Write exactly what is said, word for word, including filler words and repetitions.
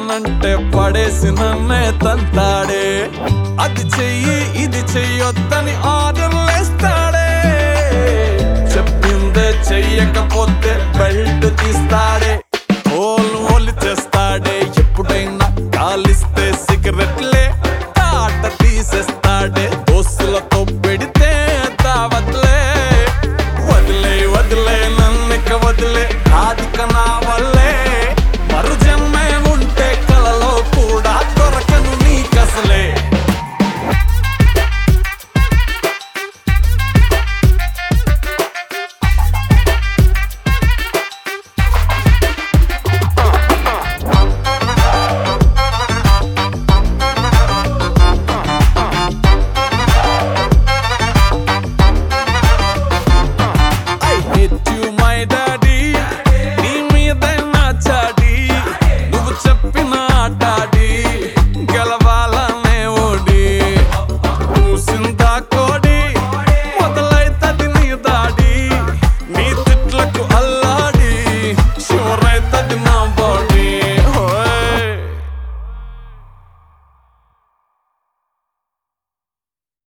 చెయ్యనంటే పడేసి నన్నే తంతాడే. అది చెయ్యి ఇది చెయ్యొద్దని ఆర్డర్లేస్తాడే. చెప్పిందే చెయ్యకపోతే బెల్ట్ తీస్తాడే. ఓలు ఓలి చేస్తాడే. ఎప్పుడైనా కాలిస్తే సిగరెట్లే తాట తీసేస్తాడే. దోస్తులతో పెడితే దావత్లే. వదిలే వదిలే నన్నిక వదిలే ఆదిక నా వల్లే. మరు జన్మే ఉంటే కలలో కూడా దొరకను నీకసలే. నీ మీద నా చాడి. నువ్వు చెప్పిన ఆటాడి